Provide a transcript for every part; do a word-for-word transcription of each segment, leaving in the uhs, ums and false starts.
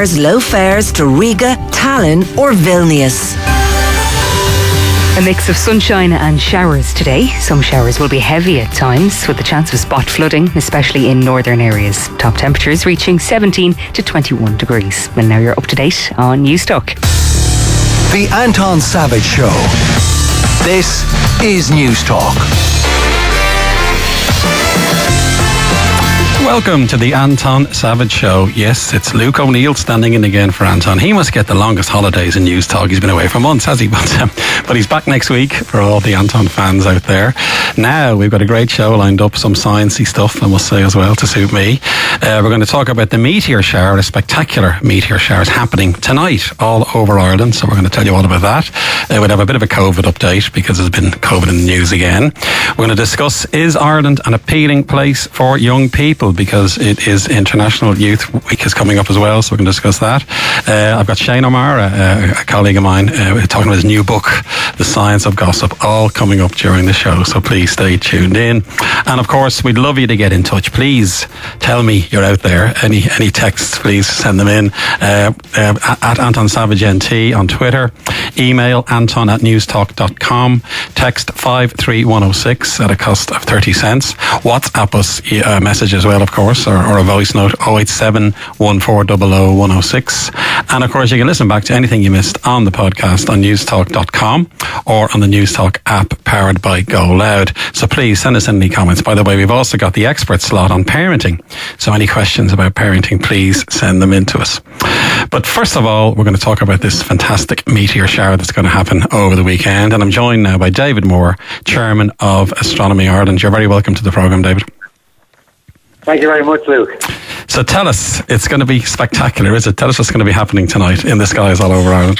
requires low fares to Riga, Tallinn or Vilnius. A mix of sunshine and showers today. Some showers will be heavy at times with the chance of spot flooding, especially in northern areas. Top temperatures reaching seventeen to twenty-one degrees. And now you're up to date on Newstalk. The Anton Savage Show. This is Newstalk. Welcome to the Anton Savage Show. Yes, it's Luke O'Neill standing in again for Anton. He must get the longest holidays in Newstalk. He's been away for months, has he? But, um, but he's back next week for all the Anton fans out there. Now, we've got a great show lined up, some sciencey stuff, I must say, as well, to suit me. Uh, we're going to talk about the meteor shower, a spectacular meteor shower is happening tonight all over Ireland. So we're going to tell you all about that. Uh, we'll have a bit of a COVID update because there's been COVID in the news again. We're going to discuss, is Ireland an appealing place for young people? Because it is International Youth Week is coming up as well, so we can discuss that. Uh, I've got Shane O'Mara, a, a colleague of mine, uh, talking about his new book, The Science of Gossip, all coming up during the show, so please stay tuned in. And of course, we'd love you to get in touch. Please tell me you're out there. Any any texts, please send them in. Uh, uh, at Anton Savage N T on Twitter. Email anton at newstalk dot com. Text five three one oh six at a cost of thirty cents. WhatsApp us a message as well, of course, or, or a voice note, oh eight seven, one four zero zero, one oh six. And of course, you can listen back to anything you missed on the podcast on newstalk dot com or on the Newstalk app powered by Go Loud. So please send us any comments. By the way, we've also got the expert slot on parenting. So any questions about parenting, please send them in to us. But first of all, we're going to talk about this fantastic meteor shower that's going to happen over the weekend. And I'm joined now by David Moore, Chairman of Astronomy Ireland. You're very welcome to the programme, David. Thank you very much, Luke. So tell us, it's going to be spectacular, is it? Tell us what's going to be happening tonight in the skies all over Ireland.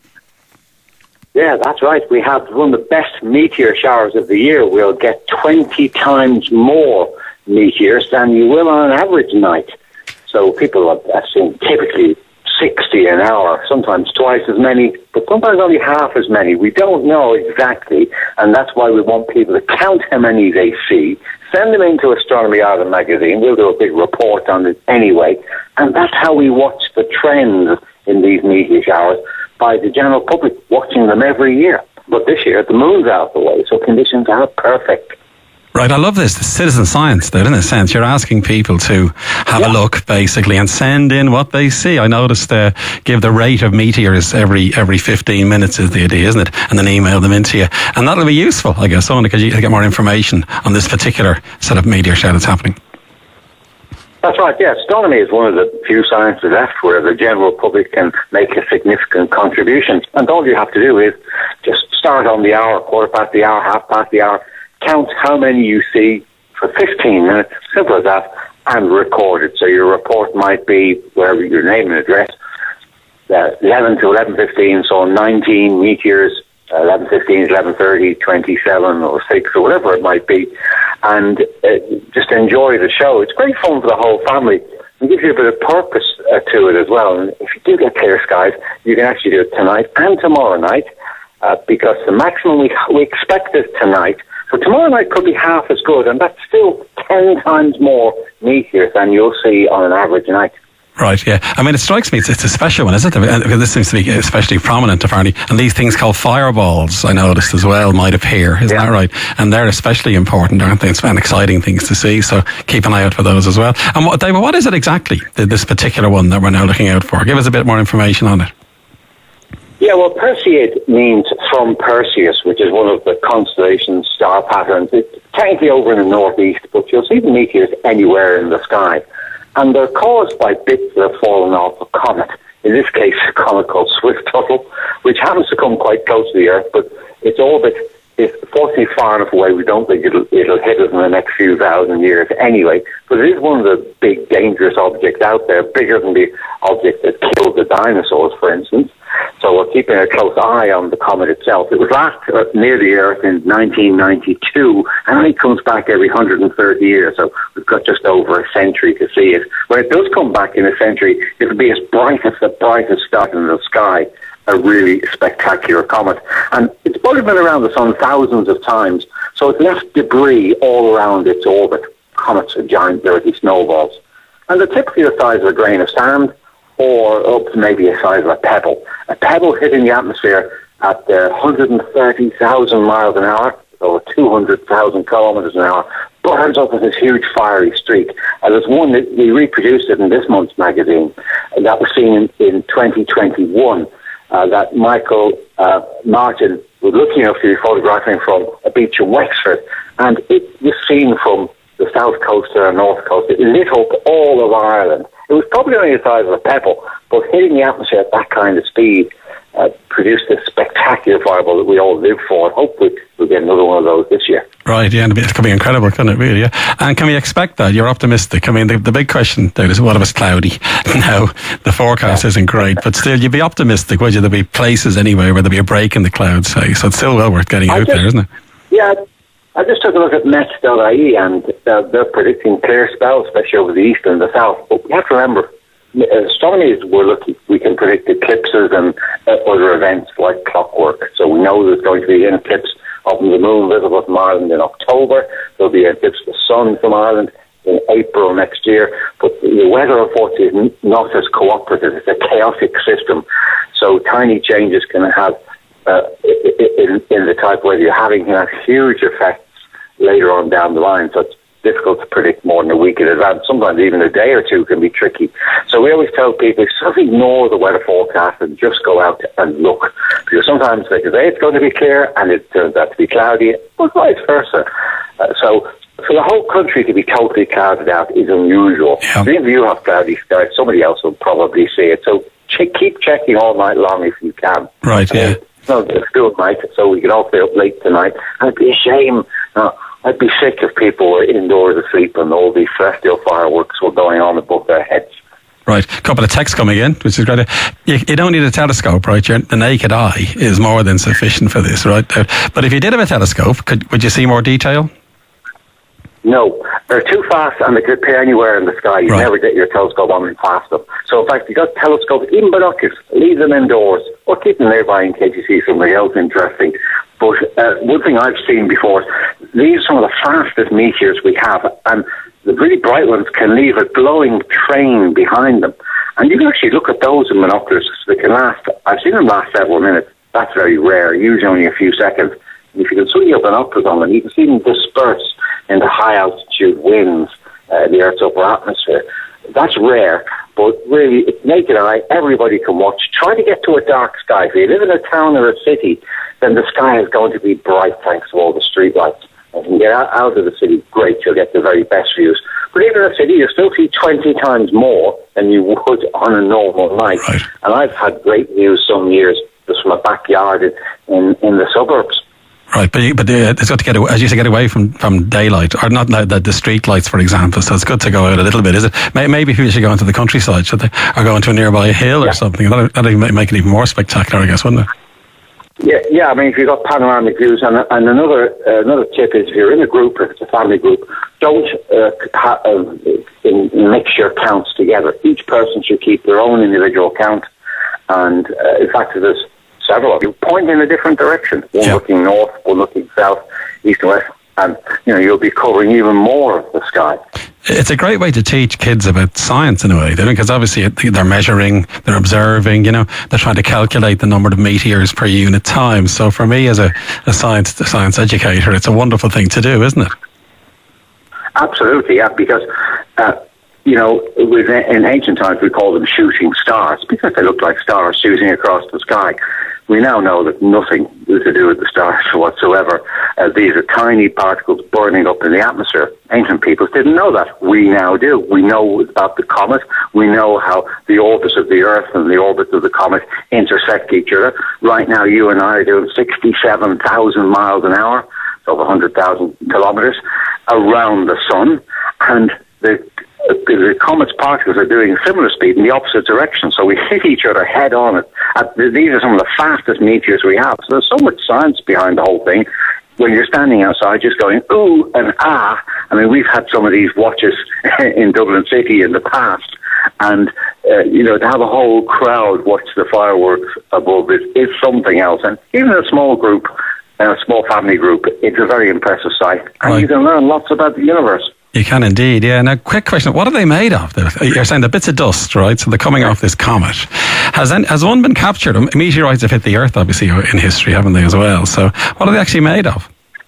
Yeah, that's right. We have one of the best meteor showers of the year. We'll get twenty times more meteors than you will on an average night. So people have, have seen typically sixty an hour, sometimes twice as many, but sometimes only half as many. We don't know exactly, and that's why we want people to count how many they see. Send them into Astronomy Ireland magazine. We'll do a big report on it anyway. And that's how we watch the trends in these meteor showers by the general public, watching them every year. But this year, the moon's out of the way, so conditions are perfect. Right, I love this. The citizen science, though, in a sense. You're asking people to have yeah. a look, basically, and send in what they see. I noticed uh, give the rate of meteors every every fifteen minutes is the idea, isn't it? And then email them into you. And that'll be useful, I guess, only because you get more information on this particular set of meteor shower that's happening. That's right, yeah. Astronomy is one of the few sciences left where the general public can make a significant contribution. And all you have to do is just start on the hour, quarter past the hour, half past the hour, count how many you see for fifteen minutes, simple as that, and record it. So your report might be, wherever your name and address, uh, eleven to eleven fifteen, so nineteen meteors, uh, eleven fifteen, eleven thirty, twenty-seven or six or whatever it might be, and uh, just enjoy the show. It's great fun for the whole family. It gives you a bit of purpose uh, to it as well. And if you do get clear skies, you can actually do it tonight and tomorrow night, uh, because the maximum we, we expect is tonight. So tomorrow night could be half as good, and that's still ten times more meteors than you'll see on an average night. Right, yeah. I mean, it strikes me, it's, it's a special one, isn't it? Because this seems to be especially prominent, apparently. And these things called fireballs, I noticed as well, might appear. Isn't yeah. that right? And they're especially important, aren't they? It's and exciting things to see. So keep an eye out for those as well. And what, David, what is it exactly, this particular one that we're now looking out for? Give us a bit more information on it. Yeah, well, Perseid means from Perseus, which is one of the constellation star patterns. It's technically over in the northeast, but you'll see the meteors anywhere in the sky. And they're caused by bits that have fallen off a comet. In this case, a comet called Swift-Tuttle, which happens to come quite close to the Earth, but its orbit is fortunately far enough away. We don't think it'll, it'll hit us in the next few thousand years anyway. But it is one of the big, dangerous objects out there, bigger than the object that killed the dinosaurs, for instance. So we're keeping a close eye on the comet itself. It was last uh, near the Earth in nineteen ninety-two, and only comes back every one hundred thirty years, so we've got just over a century to see it. When it does come back in a century, it'll be as bright as the brightest star in the sky, a really spectacular comet. And it's probably been around the sun thousands of times, so it's left debris all around its orbit. Comets are giant dirty snowballs. And they're typically the size of a grain of sand, or up to maybe the size of a pebble. A pebble hitting the atmosphere at uh, one hundred thirty thousand miles an hour, over two hundred thousand kilometres an hour, burns up with this huge fiery streak. And there's one that we reproduced it in this month's magazine, and that was seen in, in twenty twenty-one, uh, that Michael uh, Martin was lucky enough to be photographing from a beach in Wexford, and it was seen from the south coast to the north coast. It lit up all of Ireland. It was probably only the size of a pebble, but hitting the atmosphere at that kind of speed uh, produced this spectacular fireball that we all live for. And hopefully we'll get another one of those this year. Right, yeah, and it could be incredible, couldn't it, really? Yeah. And can we expect that? You're optimistic. I mean, the, the big question there is, what if it's cloudy? Now, the forecast isn't great, but still, you'd be optimistic, would you? There'd be places anyway where there'd be a break in the clouds, say, so it's still well worth getting I out just, there, isn't it? Yeah, I just took a look at met dot I E, and uh, they're predicting clear spells, especially over the east and the south. But we have to remember, astronomers, we're lucky. We can predict eclipses and uh, other events like clockwork. So we know there's going to be an eclipse of the moon visible from Ireland in October. There'll be an eclipse of the sun from Ireland in April next year. But the weather, unfortunately, is not as cooperative. It's a chaotic system. So tiny changes can have, uh, in, in the type of weather you're having, can have huge effects later on down the line. So it's difficult to predict more than a week in advance. Sometimes even a day or two can be tricky. So we always tell people, sort of ignore the weather forecast and just go out and look. Because sometimes they can say it's going to be clear and it turns out to be cloudy, but vice versa. Uh, so for the whole country to be totally clouded out is unusual. Yeah. Even if you have cloudy skies, somebody else will probably see it. So ch- keep checking all night long if you can. Right, yeah. Uh, no, it's good night, so we can all stay up late tonight. And it'd be a shame. Uh, I'd be sick if people were indoors asleep and all these celestial fireworks were going on above their heads. Right. A couple of texts coming in, which is great. You, you don't need a telescope, right? You're, the naked eye is more than sufficient for this, right? But if you did have a telescope, could, would you see more detail? No. They're too fast and they could appear anywhere in the sky. You right. never get your telescope on them fast enough. So in fact, you got telescopes, even binoculars, leave them indoors or keep them nearby in case you see something else interesting. But uh, one thing I've seen before, these are some of the fastest meteors we have, and the really bright ones can leave a glowing train behind them. And you can actually look at those in binoculars. They can last, I've seen them last several minutes. That's very rare, usually only a few seconds. And if you can swing your binoculars on them, you can see them disperse into high-altitude winds uh, in the Earth's upper atmosphere. That's rare, but really, it's naked eye, everybody can watch. Try to get to a dark sky. If you live in a town or a city, then the sky is going to be bright thanks to all the street lights. If you can get out, out of the city, great, you'll get the very best views. But even in a city, you still see twenty times more than you would on a normal night. Right. And I've had great views some years just from a backyard in, in, in the suburbs. Right, but you, but uh, it's got to get away, as you say, get away from, from daylight, or not the, the street lights, for example. So it's good to go out a little bit, is it? Maybe people should go into the countryside, should they, or go into a nearby hill yeah. or something. That'd, that'd make it even more spectacular, I guess, wouldn't it? Yeah, yeah. I mean, if you've got panoramic views, and and another uh, another tip is if you're in a group, if it's a family group, don't uh, ha- uh, in, mix your counts together. Each person should keep their own individual count, and uh, in fact, there's several of you point in a different direction. One yeah. looking north, one looking south, east and west, and you know you'll be covering even more of the sky. It's a great way to teach kids about science in a way, because obviously they're measuring, they're observing, you know, they're trying to calculate the number of meteors per unit time. So for me as a, a science a science educator, it's a wonderful thing to do, isn't it? Absolutely, yeah, because uh, you know, in ancient times we called them shooting stars because they looked like stars shooting across the sky. We now know that nothing is to do with the stars whatsoever. Uh, these are tiny particles burning up in the atmosphere. Ancient peoples didn't know that. We now do. We know about the comet. We know how the orbits of the Earth and the orbits of the comet intersect each other. Right now, you and I are doing sixty-seven thousand miles an hour, so one hundred thousand kilometers, around the sun. And the the comet's particles are doing similar speed in the opposite direction, so we hit each other head on. At, these are some of the fastest meteors we have. So there's so much science behind the whole thing. When you're standing outside just going, ooh and ah, I mean, we've had some of these watches in Dublin City in the past, and, uh, you know, to have a whole crowd watch the fireworks above it is something else. And even a small group, a small family group, it's a very impressive sight, and right. you can learn lots about the universe. You can indeed, yeah. Now, quick question. What are they made of? You're saying the bits of dust, right? So they're coming off this comet. Has any, has one been captured? Meteorites have hit the Earth, obviously, in history, haven't they, as well? So what are they actually made of?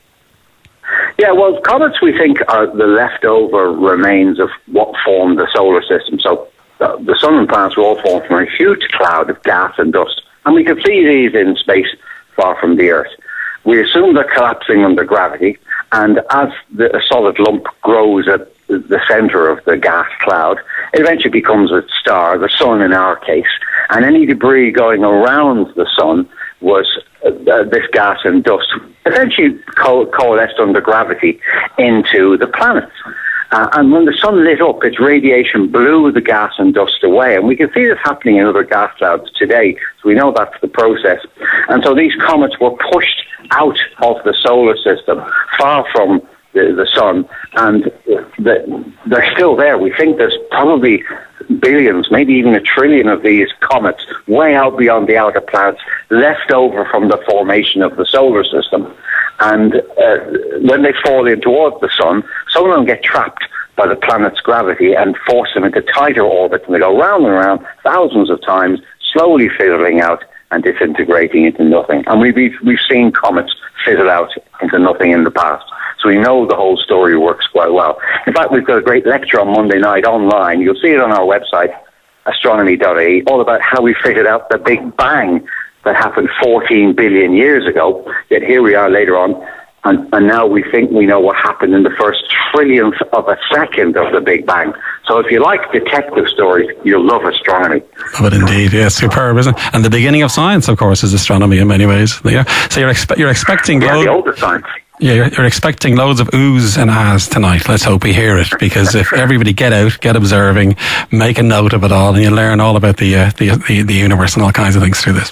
Yeah, well, comets, we think, are the leftover remains of what formed the solar system. So uh, the sun and planets were all formed from a huge cloud of gas and dust. And we can see these in space far from the Earth. We assume they're collapsing under gravity, and as the a solid lump grows at the centre of the gas cloud, it eventually becomes a star, the sun in our case, and any debris going around the sun was uh, uh, this gas and dust eventually co- coalesced under gravity into the planets. Uh, and when the sun lit up, its radiation blew the gas and dust away. And we can see this happening in other gas clouds today. So we know that's the process. And so these comets were pushed out of the solar system, far from the, the sun. And the, they're still there. We think there's probably billions, maybe even a trillion of these comets way out beyond the outer planets, left over from the formation of the solar system. And uh, when they fall in towards the sun, some of them get trapped by the planet's gravity and force them into tighter orbits, and they go round and round thousands of times, slowly fizzling out and disintegrating into nothing. And we've, we've seen comets fizzle out into nothing in the past. So we know the whole story works quite well. In fact, we've got a great lecture on Monday night online. You'll see it on our website, astronomy dot I E, all about how we figured out the Big Bang that happened fourteen billion years ago. Yet here we are later on, and, and now we think we know what happened in the first trillionth of a second of the Big Bang. So if you like detective stories, you'll love astronomy. Love it indeed, yeah, superb, isn't it? And the beginning of science, of course, is astronomy in many ways. Yeah. So you're, expe- you're expecting... Yeah, lo- the oldest science. Yeah, you're, you're expecting loads of oohs and ahs tonight. Let's hope we hear it, because if everybody get out, get observing, make a note of it all, and you learn all about the, uh, the, the, the universe and all kinds of things through this.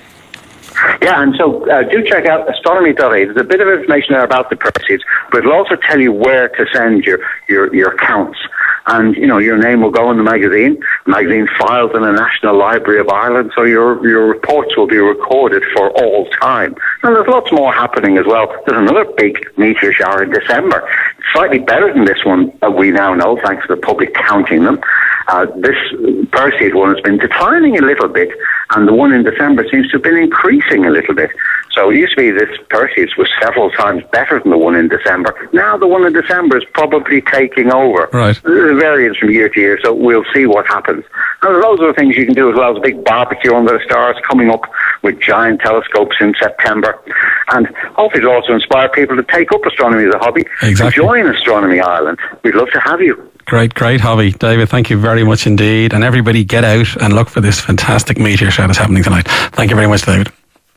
Yeah, and so uh, do check out astronomy dot I E. There's a bit of information there about the Perseids, but it'll also tell you where to send your, your, your counts. And, you know, your name will go in the magazine. The magazine filed in the National Library of Ireland, so your, your reports will be recorded for all time. And there's lots more happening as well. There's another big meteor shower in December. Slightly better than this one, uh, we now know, thanks to the public counting them. Uh, this Perseid one has been declining a little bit, and the one in December seems to have been increasing a little bit. So it used to be this Perseid was several times better than the one in December. Now the one in December is probably taking over. Right. There's variance from year to year, so we'll see what happens. And there's loads of things you can do as well. There's a big barbecue under the stars coming up with giant telescopes in September. And hopefully it'll also inspire people to take up astronomy as a hobby. Exactly. Join Astronomy Ireland. We'd love to have you. Great, great hobby. David, thank you very much indeed. And everybody get out and look for this fantastic meteor show that's happening tonight. Thank you very much, David.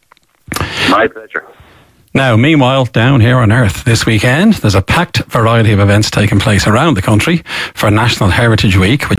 My pleasure. Now, meanwhile, down here on Earth this weekend, there's a packed variety of events taking place around the country for National Heritage Week, which